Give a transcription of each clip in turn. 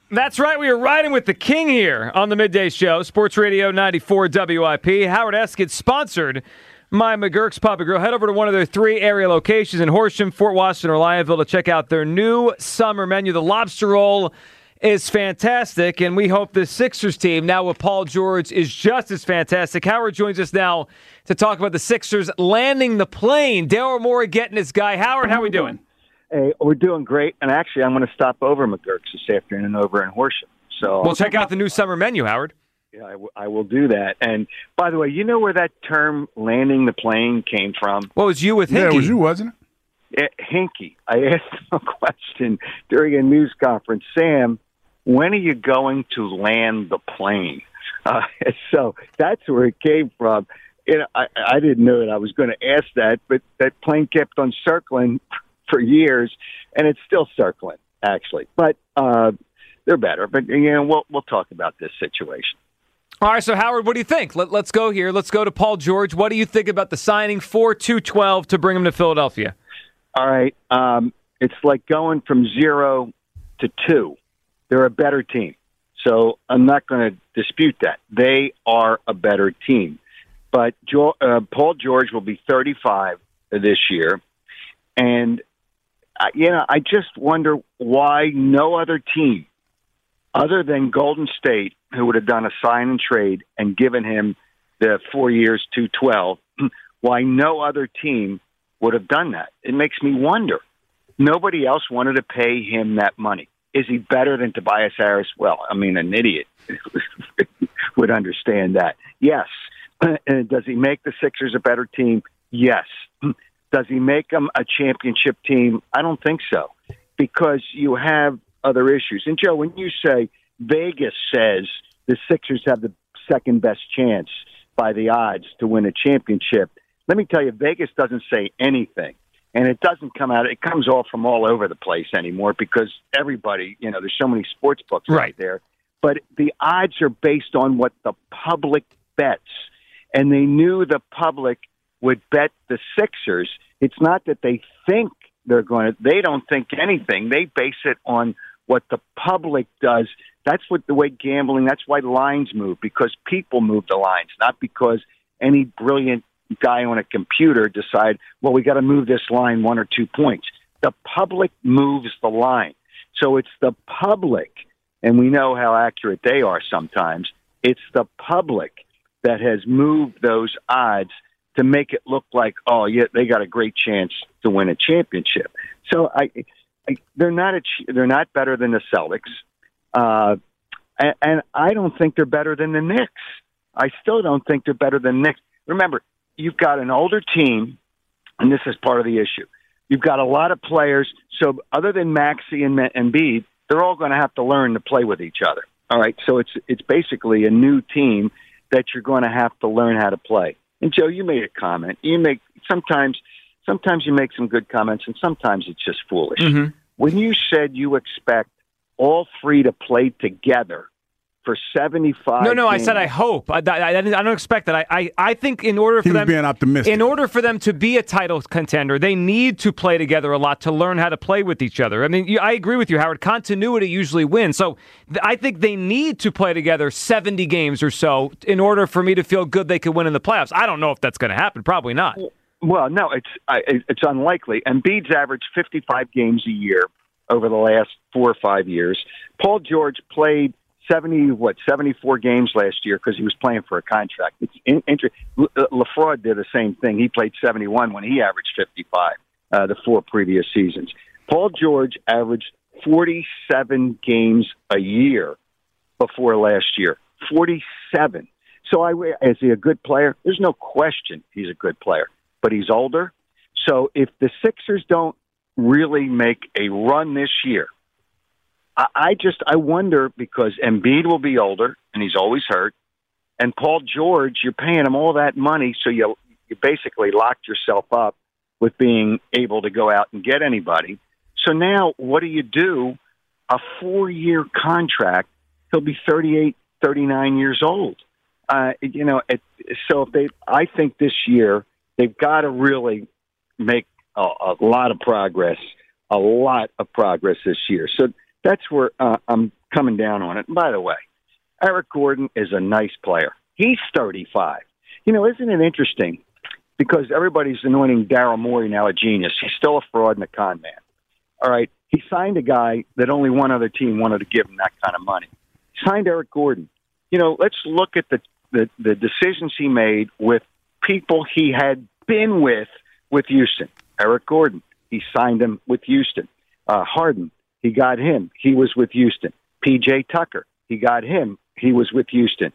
That's right. We are riding with the king here on the Midday Show, Sports Radio 94 WIP. Howard Eskin sponsored by McGurk's Pub and Grill. Head over to one of their 3 area locations in Horsham, Fort Washington, or Lionville to check out their new summer menu. The lobster roll is fantastic, and we hope the Sixers team, now with Paul George, is just as fantastic. Howard joins us now to talk about the Sixers landing the plane. Daryl Morey getting his guy. Howard, how we doing? Hey, we're doing great, and actually I'm going to stop over at McGurk's this afternoon over in Horsham. So we'll check out the new summer menu, Howard. Yeah, I will do that. And by the way, you know where that term landing the plane came from? Well, it was you with Hinkie. Yeah, it was you, wasn't it? Hinkie. I asked him a question during a news conference. Sam, when are you going to land the plane? So that's where it came from. I didn't know that I was going to ask that, but that plane kept on circling for years, and it's still circling, actually. But they're better. But, we'll talk about this situation. All right, so, Howard, what do you think? Let's go here. Let's go to Paul George. What do you think about the signing for 212 to bring him to Philadelphia? All right. It's like going from 0 to 2. They're a better team. So I'm not going to dispute that. They are a better team. But Paul George will be 35 this year. And, I just wonder why no other team other than Golden State, who would have done a sign and trade and given him the 4 years, 212, why no other team would have done that. It makes me wonder. Nobody else wanted to pay him that money. Is he better than Tobias Harris? Well, I mean, an idiot would understand that. Yes. Does he make the Sixers a better team? Yes. Does he make them a championship team? I don't think so, because you have other issues. And, Joe, when you say Vegas says the Sixers have the second best chance by the odds to win a championship, let me tell you, Vegas doesn't say anything. And it doesn't come out. It comes all from all over the place anymore because everybody, there's so many sports books out there. But the odds are based on what the public bets. And they knew the public would bet the Sixers. It's not that they think they don't think anything. They base it on what the public does. That's the way gambling, that's why lines move, because people move the lines, not because any brilliant guy on a computer decide, well, we got to move this line 1 or 2 points. The public moves the line. So it's the public, and we know how accurate they are sometimes. It's the public that has moved those odds to make it look like, oh, yeah, they got a great chance to win a championship. So they're not better than the Celtics, and I don't think they're better than the Knicks. I still don't think they're better than the Knicks. Remember, you've got an older team, and this is part of the issue. You've got a lot of players, so other than Maxey and Embiid, they're all going to have to learn to play with each other. All right, so it's basically a new team that you're going to have to learn how to play. And Joe, you made a comment. Sometimes you make some good comments, and sometimes it's just foolish. Mm-hmm. When you said you expect all three to play together for 75 No, I games, said I hope. I don't expect that. I think in order for them being optimistic. In order for them to be a title contender, they need to play together a lot to learn how to play with each other. I mean, I agree with you, Howard. Continuity usually wins. So I think they need to play together 70 games or so in order for me to feel good they could win in the playoffs. I don't know if that's going to happen. Probably not. Well, no, it's unlikely. Embiid's averaged 55 games a year over the last 4 or 5 years. Paul George played 74 games last year because he was playing for a contract. It's interesting. LaFraud did the same thing. He played 71 when he averaged 55 the 4 previous seasons. Paul George averaged 47 games a year before last year. 47. So is he a good player? There's no question he's a good player, but he's older. So if the Sixers don't really make a run this year, I wonder, because Embiid will be older and he's always hurt, and Paul George, you're paying him all that money, so you basically locked yourself up with being able to go out and get anybody. So now what do? A 4-year contract. He'll be 38, 39 years old. I think this year they've got to really make a lot of progress this year. So That's where I'm coming down on it. And by the way, Eric Gordon is a nice player. He's 35. Isn't it interesting? Because everybody's anointing Daryl Morey now a genius. He's still a fraud and a con man. All right. He signed a guy that only one other team wanted to give him that kind of money. He signed Eric Gordon. Let's look at the decisions he made with people he had been with Houston. Eric Gordon, he signed him with Houston. Harden, he got him. He was with Houston. P.J. Tucker, he got him. He was with Houston.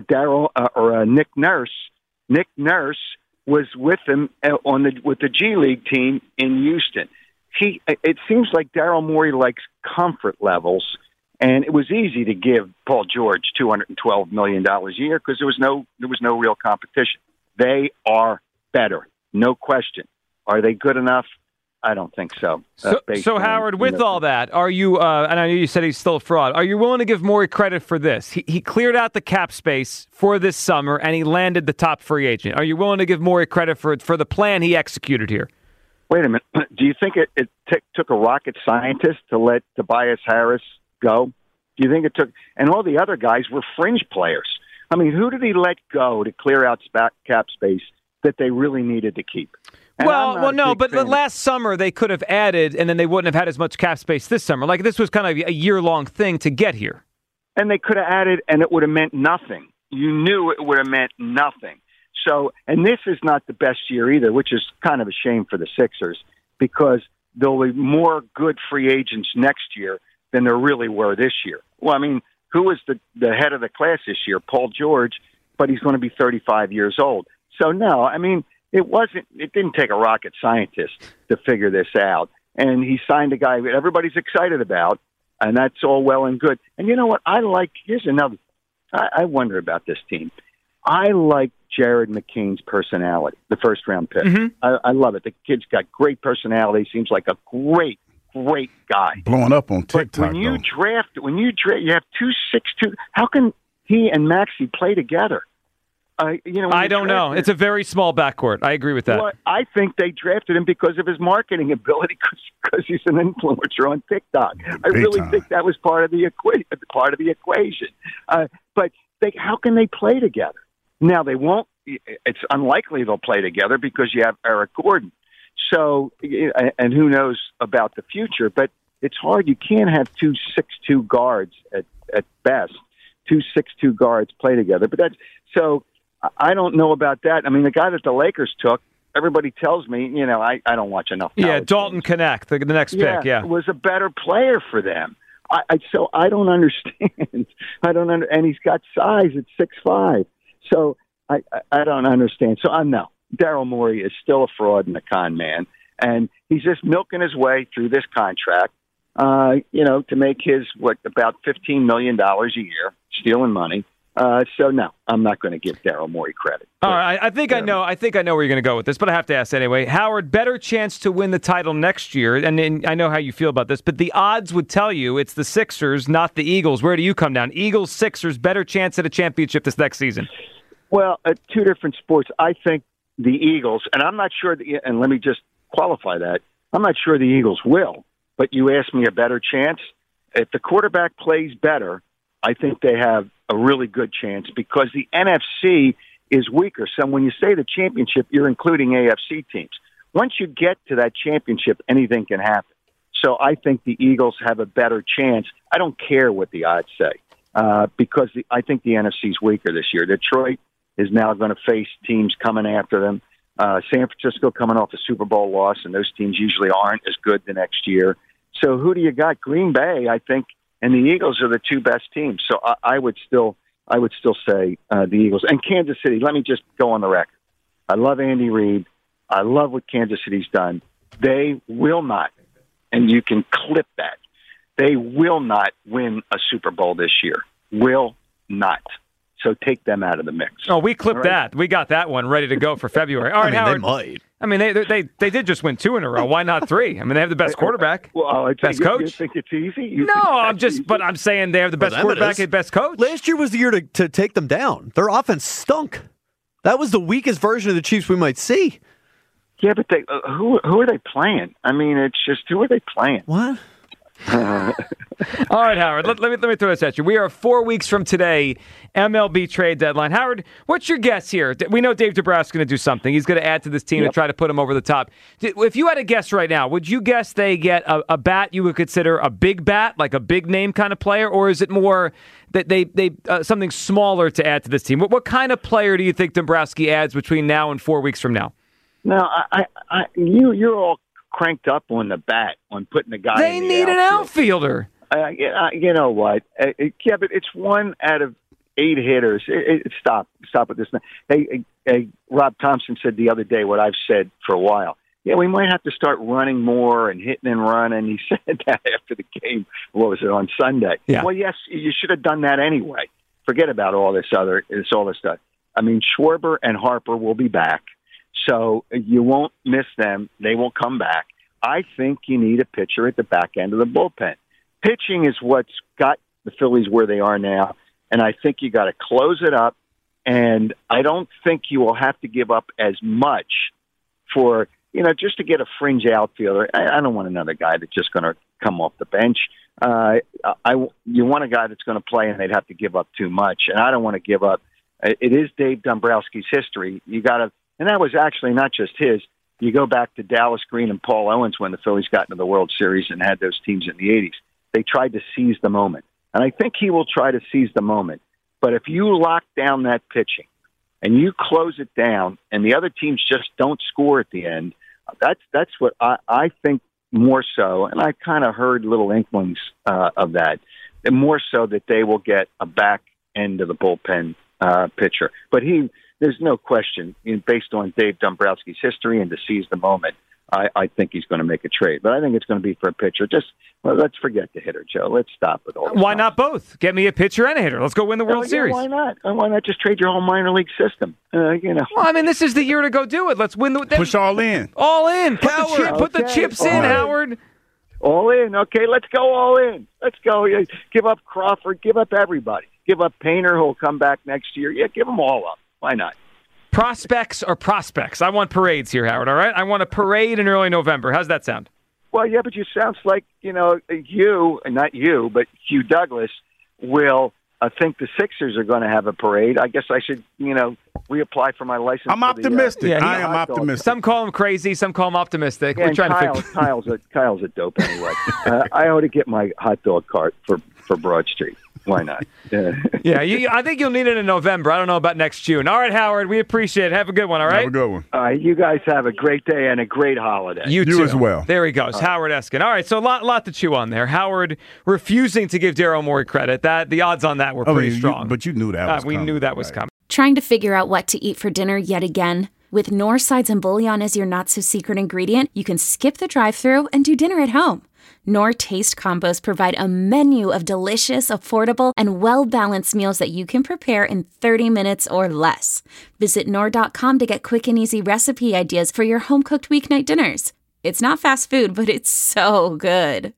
Nick Nurse. Nick Nurse was with him with the G League team in Houston. It seems like Daryl Morey likes comfort levels, and it was easy to give Paul George $212 million a year because there was no real competition. They are better, no question. Are they good enough? I don't think so. So Howard, with all that, are you, and I know you said he's still a fraud, are you willing to give Morey credit for this? He cleared out the cap space for this summer, and he landed the top free agent. Are you willing to give Morey credit for the plan he executed here? Wait a minute. Do you think it took a rocket scientist to let Tobias Harris go? Do you think it took – and all the other guys were fringe players. I mean, who did he let go to clear out cap space that they really needed to keep? Well, no, but last summer they could have added, and then they wouldn't have had as much cap space this summer. Like, this was kind of a year-long thing to get here. And they could have added, and it would have meant nothing. You knew it would have meant nothing. So, and this is not the best year either, which is kind of a shame for the Sixers, because there'll be more good free agents next year than there really were this year. Well, I mean, who was the head of the class this year? Paul George, but he's going to be 35 years old. So, no, I mean, it didn't take a rocket scientist to figure this out. And he signed a guy that everybody's excited about, and that's all well and good. And you know what? Here's another. I wonder about this team. I like Jared McCain's personality, the first-round pick. Mm-hmm. I love it. The kid's got great personality. Seems like a great guy. Blowing up on TikTok. But when you have 2.62. How can he and Maxey play together? I don't know. It's a very small backcourt. I agree with that. Well, I think they drafted him because of his marketing ability, because he's an influencer on TikTok. I really think that was part of the equation. But how can they play together? Now, they won't. It's unlikely they'll play together because you have Eric Gordon. So, and who knows about the future? But it's hard. You can't have 2.62 guards at best. 2.62 guards play together. But that's so. I don't know about that. I mean, the guy that the Lakers took, everybody tells me, I don't watch enough. Yeah, Dalton Connect, the next pick, yeah. Was a better player for them. So I don't understand. And he's got size at 6'5". So I don't understand. So no, Daryl Morey is still a fraud and a con man, and he's just milking his way through this contract, to make his about $15 million a year, stealing money. So no, I'm not going to give Daryl Morey credit. All right, I think I know where you're going to go with this, but I have to ask anyway. Howard, better chance to win the title next year, and I know how you feel about this, but the odds would tell you it's the Sixers, not the Eagles. Where do you come down? Eagles, Sixers, better chance at a championship this next season? Well, two different sports. I think the Eagles, and I'm not sure. And let me just qualify that. I'm not sure the Eagles will. But you asked me a better chance. If the quarterback plays better, I think they have a really good chance because the NFC is weaker. So when you say the championship, you're including AFC teams. Once you get to that championship, anything can happen. So I think the Eagles have a better chance. I don't care what the odds say because I think the NFC is weaker this year. Detroit is now going to face teams coming after them. San Francisco coming off a Super Bowl loss, and those teams usually aren't as good the next year. So who do you got? Green Bay, I think, and the Eagles are the two best teams. So I would still say the Eagles. And Kansas City, let me just go on the record. I love Andy Reid. I love what Kansas City's done. They will not, and you can clip that, they will not win a Super Bowl this year. Will not. So take them out of the mix. Oh, we clipped that. We got that one ready to go for February. All right, Howard. They might. I mean, they did just win 2 in a row. Why not 3? I mean, they have the best quarterback, best coach. You think it's easy? But I'm saying they have the best quarterback and best coach. Last year was the year to take them down. Their offense stunk. That was the weakest version of the Chiefs we might see. Yeah, but who are they playing? I mean, it's just who are they playing? What? All right, Howard, let me throw this at you. We are 4 weeks from today, MLB trade deadline. Howard, what's your guess here? We know Dave Dombrowski's going to do something. He's going to add to this team to try to put him over the top. If you had to guess right now, would you guess they get a bat you would consider a big bat, like a big name kind of player, or is it more that they something smaller to add to this team? What kind of player do you think Dombrowski adds between now and 4 weeks from now? No, you're all cranked up on the bat, on putting the guy. They need an outfielder. You know what? Yeah, but it's 1 out of 8 hitters. Stop with this. Hey, Rob Thompson said the other day what I've said for a while. Yeah, we might have to start running more and hitting and running. He said that after the game. What was it, on Sunday? Yeah. Well, yes, you should have done that anyway. Forget about all this stuff. I mean, Schwarber and Harper will be back, so you won't miss them. They will come back. I think you need a pitcher at the back end of the bullpen. Pitching is what's got the Phillies where they are now, and I think you got to close it up, and I don't think you will have to give up as much for, just to get a fringe outfielder. I don't want another guy that's just going to come off the bench. You want a guy that's going to play, and they'd have to give up too much, and I don't want to give up. It is Dave Dombrowski's history. You got to, and that was actually not just his. You go back to Dallas Green and Paul Owens when the Phillies got into the World Series and had those teams in the 80s. They tried to seize the moment. And I think he will try to seize the moment. But if you lock down that pitching and you close it down and the other teams just don't score at the end, that's what I think more so. And I kind of heard little inklings of that. And more so that they will get a back end of the bullpen pitcher. But there's no question, based on Dave Dombrowski's history and to seize the moment, I think he's going to make a trade. But I think it's going to be for a pitcher. Let's forget the hitter, Joe. Let's stop with all this. Why not both? Get me a pitcher and a hitter. Let's go win the World Series. Why not? Why not just trade your whole minor league system? Well, I mean, this is the year to go do it. Let's win the... Push all in. All in. Put the chips in, Howard. All in. Okay, let's go all in. Let's go. Give up Crawford. Give up everybody. Give up Painter, who will come back next year. Yeah, give them all up. Why not? Prospects or prospects? I want parades here, Howard, all right? I want a parade in early November. How's that sound? Well, yeah, but you sounds like, you, and not you, but Hugh Douglas will think the Sixers are going to have a parade. I guess I should, reapply for my license. I'm optimistic. I am optimistic. Some call him crazy. Some call him optimistic. Yeah, we're trying to figure. Kyle's a dope anyway. I ought to get my hot dog cart for Broad Street. Why not? Yeah, I think you'll need it in November. I don't know about next June. All right, Howard, we appreciate it. Have a good one, all right? Have a good one. All right, you guys have a great day and a great holiday. You too. as well. There he goes, Howard Eskin. All right, so a lot to chew on there. Howard refusing to give Daryl Morey credit. The odds on that were pretty strong. But you knew that was coming. We knew that was coming. Trying to figure out what to eat for dinner yet again? With Knorr sides and bouillon as your not-so-secret ingredient, you can skip the drive-thru and do dinner at home. Knorr Taste Combos provide a menu of delicious, affordable, and well-balanced meals that you can prepare in 30 minutes or less. Visit Knorr.com to get quick and easy recipe ideas for your home-cooked weeknight dinners. It's not fast food, but it's so good.